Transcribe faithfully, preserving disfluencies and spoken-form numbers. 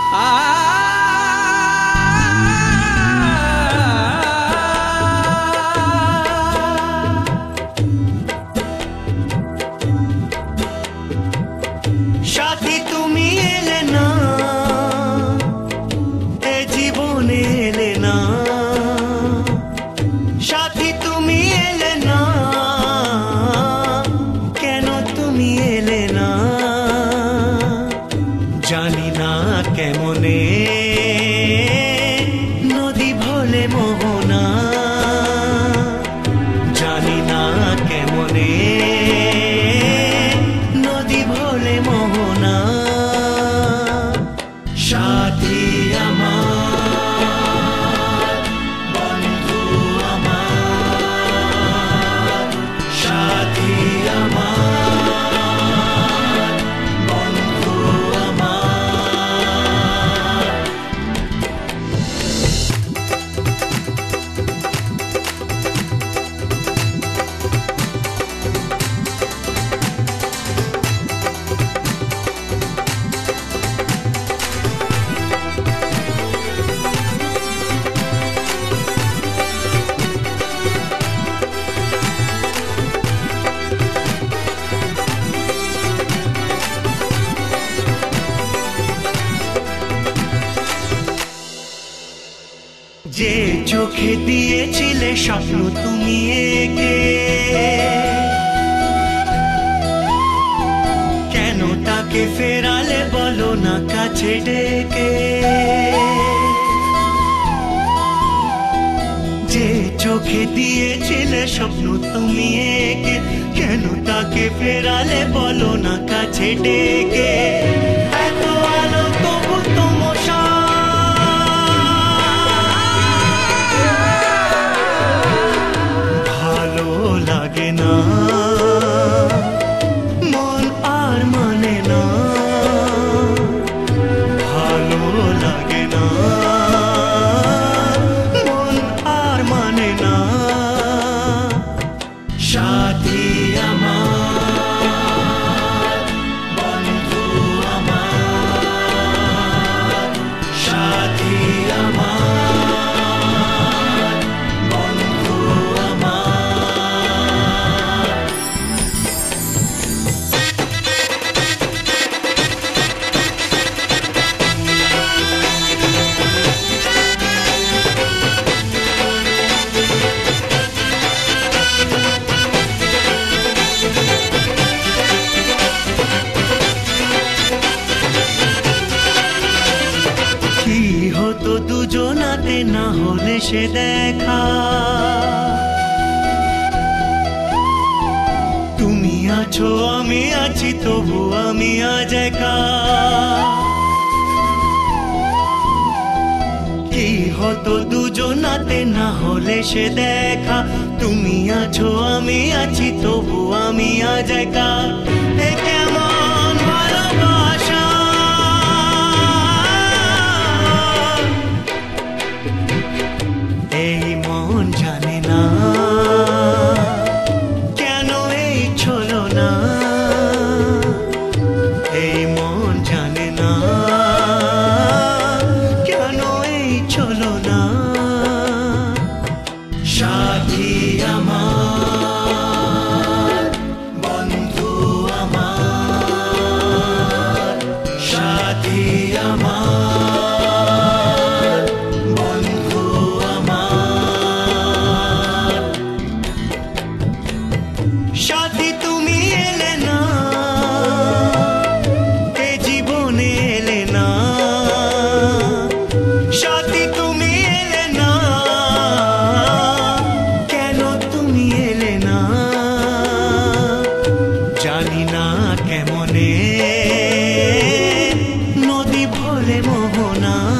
সাথী তুমি এলে না, এ জীবনে এলে না। সাথী তুমি এলে না, কেন তুমি এলে না? জানি না কেমনে নদী ভোলে মোহনা, জানি না কেমনে নদী ভোলে মোহনা। সাথী আমার, বন্ধু আমার, সাথী আমার, বন্ধু আমার। যে চোখে দিয়েছিলে স্বপ্ন তুমি এঁকে, কেন তাকে ফেরালে বলো না কাছে ডেকে? যে চোখে দিয়েছিলে স্বপ্ন তুমি এঁকে, কেন তাকে ফেরালে বলো না কাছে ডেকে? এত আলো তবু তমসা, লাগে না মন আর মানে না, ভালো লাগে না মন আর মানে না। সাথী আমার, বন্ধু আমার, সাথী আমার, বন্ধু আমার। কি হতো দুজনাতে না হলে সে দেখা? তুমি আছো আমি আছি তবু আমি আজ একা। কি হতো দুজনাতে না হলে সে দেখা? তুমি আছো আমি আছি তবু আমি আজ একা। এ কেমন ভালোবাসা, এই মন জানে না কেন এই ছলো না, এই মন জানে না কেন এই ছলো না। সাথী আমার, বন্ধু আমার, সাথী আমার, বন্ধু আমার। সাথী তুমি এলে না, এ জীবনে এলে না। সাথী তুমি এলে না, কেন তুমি এলে না? জানি না কেমনে নদী ভোলে মোহনা।